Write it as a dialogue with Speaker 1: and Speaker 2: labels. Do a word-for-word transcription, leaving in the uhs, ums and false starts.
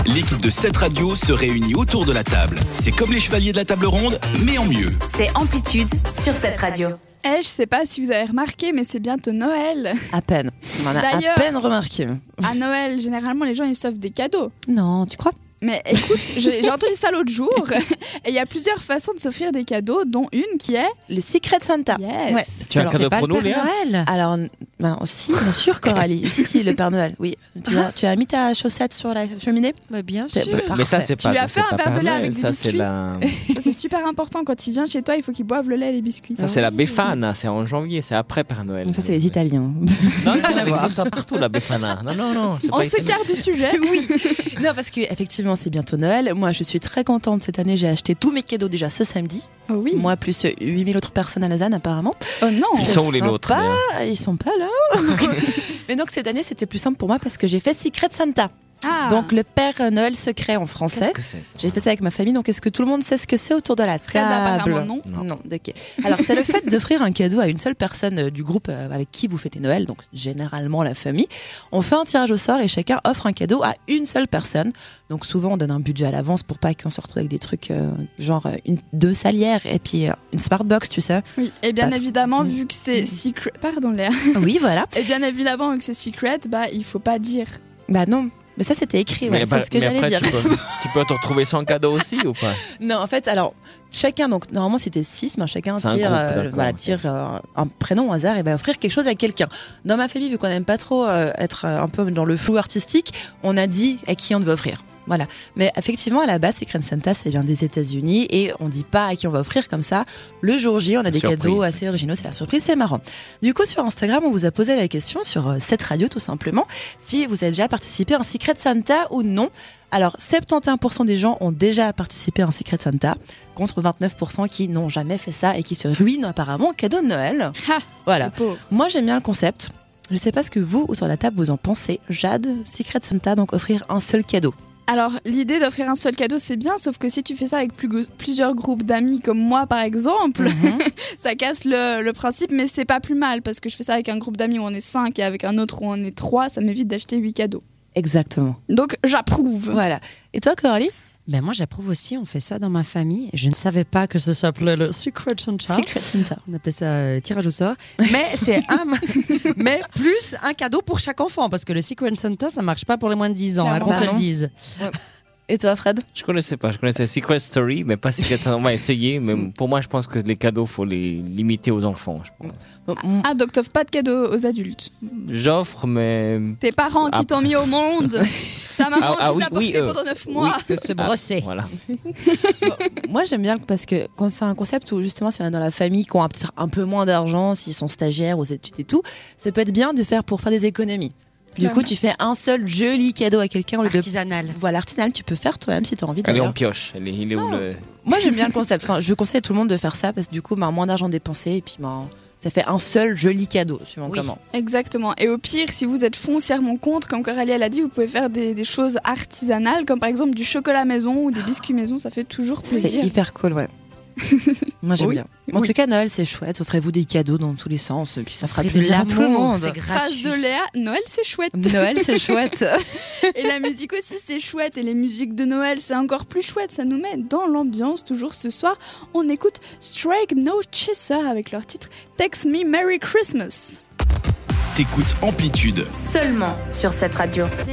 Speaker 1: l'équipe de cette radio se réunit autour de la table. C'est comme les chevaliers de la table ronde, mais en mieux.
Speaker 2: C'est Amplitude sur cette radio.
Speaker 3: Eh, je sais pas si vous avez remarqué, mais c'est bientôt Noël.
Speaker 4: À peine. On en a
Speaker 3: D'ailleurs,
Speaker 4: à peine remarqué.
Speaker 3: À Noël, généralement, les gens ils s'offrent des cadeaux.
Speaker 4: Non, tu crois ?
Speaker 3: Mais écoute, j'ai, j'ai entendu ça l'autre jour, et il y a plusieurs façons de s'offrir des cadeaux, dont une qui est...
Speaker 4: Le Secret Santa.
Speaker 3: Yes.
Speaker 4: Ouais.
Speaker 5: Tu as un
Speaker 4: Alors,
Speaker 5: cadeau
Speaker 4: c'est pas
Speaker 5: pour
Speaker 4: le
Speaker 5: nous,
Speaker 4: Père
Speaker 5: Léa
Speaker 4: Noël. Alors, ben, si, bien sûr, Coralie. si, si, le Père Noël, oui. Tu as, tu as mis ta chaussette sur la cheminée ?
Speaker 6: Bah, bien
Speaker 4: C'est-
Speaker 6: sûr.
Speaker 4: bah,
Speaker 5: Mais ça,
Speaker 4: parfait.
Speaker 5: c'est
Speaker 3: Tu
Speaker 5: pas.
Speaker 3: lui as
Speaker 5: c'est
Speaker 3: fait un
Speaker 5: pas
Speaker 3: verre de
Speaker 5: Père
Speaker 3: lait
Speaker 5: Noël,
Speaker 3: avec des
Speaker 5: ça, c'est
Speaker 3: biscuits
Speaker 5: la.
Speaker 3: Ça, c'est super important, quand il vient chez toi, il faut qu'il boive le lait et les biscuits.
Speaker 5: Ça, c'est la Befana, c'est en janvier, c'est après Père Noël.
Speaker 4: Ça, c'est les Italiens.
Speaker 5: Non, non, ça existe partout, la Befana. Non, non, non. C'est
Speaker 3: On
Speaker 5: pas italien.
Speaker 3: s'écarte du sujet.
Speaker 4: Oui. Non, parce qu'effectivement, c'est bientôt Noël. Moi, je suis très contente. Cette année, j'ai acheté tous mes cadeaux déjà ce samedi.
Speaker 3: Oh oui.
Speaker 4: Moi, plus huit mille autres personnes à Lausanne, apparemment.
Speaker 3: Oh non.
Speaker 5: Ils sont où les
Speaker 4: Sympa.
Speaker 5: nôtres Léa
Speaker 4: Ils sont pas là. Mais donc, cette année, c'était plus simple pour moi parce que j'ai fait Secret Santa.
Speaker 3: Ah.
Speaker 4: Donc, le Père Noël secret en
Speaker 5: Qu'est-ce
Speaker 4: français.
Speaker 5: que c'est ça
Speaker 4: J'ai fait ça avec ma famille, donc est-ce que tout le monde sait ce que c'est autour de la
Speaker 3: Fred,
Speaker 4: table ?
Speaker 3: apparemment, non.
Speaker 4: Non, ok. Alors, c'est le fait d'offrir un cadeau à une seule personne euh, du groupe euh, avec qui vous fêtez Noël, donc généralement la famille. On fait un tirage au sort et chacun offre un cadeau à une seule personne. Donc, souvent, on donne un budget à l'avance pour pas qu'on se retrouve avec des trucs euh, genre euh, une, deux salières et puis euh, une Smartbox, tu sais.
Speaker 3: Oui, et bien
Speaker 4: Pas
Speaker 3: évidemment,
Speaker 4: trop.
Speaker 3: vu que c'est secret... Pardon Léa.
Speaker 4: Oui, voilà.
Speaker 3: Et bien évidemment, vu que c'est secret, bah il faut pas dire.
Speaker 4: Bah non. Mais ça, c'était écrit, ouais,
Speaker 5: Mais
Speaker 4: c'est
Speaker 5: bah-
Speaker 4: ce que
Speaker 5: mais
Speaker 4: j'allais
Speaker 5: après,
Speaker 4: dire.
Speaker 5: Tu peux, tu peux te retrouver sans cadeau aussi ou pas
Speaker 4: Non, en fait, alors, chacun, donc normalement c'était six, mais chacun
Speaker 5: C'est un
Speaker 4: tire,
Speaker 5: groupe,
Speaker 4: euh,
Speaker 5: d'accord,
Speaker 4: voilà,
Speaker 5: ok.
Speaker 4: tire euh, un prénom au hasard et va offrir quelque chose à quelqu'un. Dans ma famille, vu qu'on n'aime pas trop euh, être euh, un peu dans le flou artistique, on a dit à qui on devait offrir. Voilà. Mais effectivement, à la base, Secret Santa, ça vient des États-Unis et on dit pas à qui on va offrir comme ça. Le jour J, on a des
Speaker 5: Surprise.
Speaker 4: cadeaux assez originaux, c'est la surprise, c'est marrant. Du coup, sur Instagram, on vous a posé la question sur euh, cette radio, tout simplement, si vous avez déjà participé à un Secret Santa ou non. Alors, soixante et onze pour cent des gens ont déjà participé à un Secret Santa, contre vingt-neuf pour cent qui n'ont jamais fait ça et qui se ruinent apparemment au cadeau de Noël.
Speaker 3: Ha,
Speaker 4: Voilà.
Speaker 3: le pauvre.
Speaker 4: Moi, j'aime bien le concept. Je sais pas ce que vous, autour de la table, vous en pensez. Jade, Secret Santa, donc offrir un seul cadeau.
Speaker 3: Alors, l'idée d'offrir un seul cadeau, c'est bien, sauf que si tu fais ça avec plus- plusieurs groupes d'amis, comme moi par exemple, ça casse le, le principe, mais c'est pas plus mal, parce que je fais ça avec un groupe d'amis où on est cinq et avec un autre où on est trois, ça m'évite d'acheter huit cadeaux.
Speaker 4: Exactement.
Speaker 3: Donc, j'approuve.
Speaker 4: Voilà. Et toi, Coralie?
Speaker 6: Ben moi, j'approuve aussi. On fait ça dans ma famille. Je ne savais pas que ça s'appelait le Secret Santa.
Speaker 4: Secret Santa.
Speaker 6: On appelait ça euh, tirage au sort. Mais c'est un, mais plus un cadeau pour chaque enfant, parce que le Secret Santa, ça marche pas pour les moins de dix ans, hein,
Speaker 3: Clairement.
Speaker 6: qu'on se
Speaker 4: Bah
Speaker 6: le
Speaker 4: non.
Speaker 6: dise.
Speaker 4: Et toi, Fred?
Speaker 5: Je connaissais pas. Je connaissais Secret Story, mais pas Secret Santa. On va essayer, mais pour moi, je pense que les cadeaux, faut les limiter aux enfants. Je pense.
Speaker 4: Bon, mm,
Speaker 3: Ah, donc t'offres pas de cadeaux aux adultes.
Speaker 5: J'offre, mais
Speaker 3: Tes parents qui
Speaker 5: Après.
Speaker 3: t'ont mis au monde, ta maman
Speaker 5: Ah, ah
Speaker 3: qui
Speaker 5: oui,
Speaker 3: t'a porté
Speaker 5: oui, euh,
Speaker 3: pendant neuf mois.
Speaker 6: Ils peuvent se brosser.
Speaker 5: voilà.
Speaker 4: moi, j'aime bien parce que quand c'est un concept où justement, s'il y en a dans la famille qui ont peut-être un peu moins d'argent, s'ils sont stagiaires aux études et tout, ça peut être bien de faire pour faire des économies. Du
Speaker 3: Clairement.
Speaker 4: coup, tu fais un seul joli cadeau à quelqu'un au lieu de.
Speaker 6: Artisanal.
Speaker 4: Voilà, artisanal, tu peux faire toi-même si tu as envie.
Speaker 5: Allez,
Speaker 4: d'ailleurs.
Speaker 5: on pioche. Elle est, il est où le...
Speaker 4: Moi, j'aime bien le concept. Enfin, je conseille à tout le monde de faire ça parce que du coup, ben, moins d'argent dépensé et puis ben, ça fait un seul joli cadeau, suivant
Speaker 6: Oui.
Speaker 4: comment.
Speaker 3: Exactement. Et au pire, si vous êtes foncièrement contre, comme Coralie elle a dit, vous pouvez faire des, des choses artisanales, comme par exemple du chocolat maison ou des biscuits maison, ça fait toujours
Speaker 4: C'est
Speaker 3: plaisir.
Speaker 4: hyper cool, ouais. Moi, j'aime
Speaker 3: Oui.
Speaker 4: bien. En
Speaker 3: Oui.
Speaker 4: tout cas, Noël, c'est chouette. Offrez-vous des cadeaux dans tous les sens, puis ça fera
Speaker 6: Offrez de
Speaker 4: plaisir à tout le
Speaker 6: l'amour,
Speaker 4: monde.
Speaker 6: c'est
Speaker 3: Phrase
Speaker 6: gratuit.
Speaker 3: de Léa, Noël c'est chouette.
Speaker 4: Noël, c'est chouette.
Speaker 3: Et la musique aussi c'est chouette. Et les musiques de Noël c'est encore plus chouette. Ça nous met dans l'ambiance. Toujours ce soir, on écoute Strike No Chaser avec leur titre Text Me Merry Christmas.
Speaker 1: T'écoutes Amplitude.
Speaker 2: Seulement sur cette radio.